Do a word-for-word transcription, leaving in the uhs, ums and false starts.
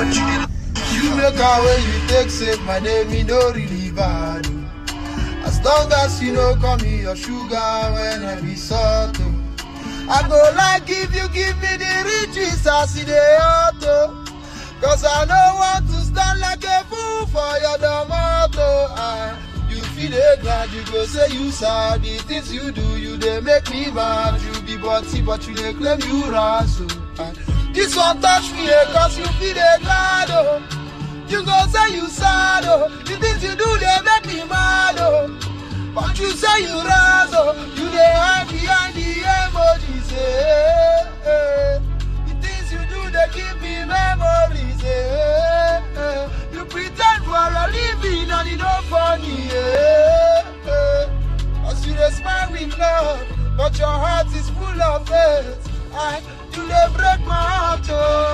You make a way you take save my name, me no really bad. As long as you know call me your sugar when I be salt. I go like if you give me the riches as in the auto. Cause I don't want to stand like a fool for your tomato. Ah, you feel it glad, you go say you sad. The things you do, you they make me mad. You be butty, but you they claim you razzle. Ah, this one touch me, eh, cause you feel it glad, oh. You go say you sad, oh. The things you do, they make me mad, oh. But you say you razzle, you they hide behind the emojis, eh, eh. The things you do, they give me memories, eh, eh. You pretend for a living and it don't funny, eh, eh. As you they smile with love, but your heart is full of hate. I, you they break my heart, oh.